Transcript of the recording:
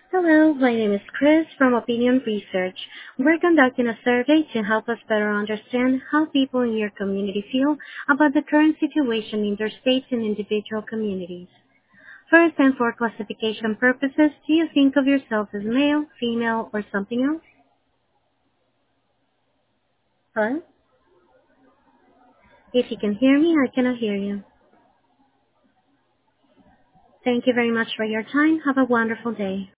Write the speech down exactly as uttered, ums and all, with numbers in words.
Hello, my name is Chris from Opinion Research. We're conducting a survey to help us better understand how people in your community feel about the current situation in their states and individual communities. First, and for classification purposes, do you think of yourself as male, female, or something else? Hello? If you can hear me, I cannot hear you. Thank you very much for your time. Have a wonderful day.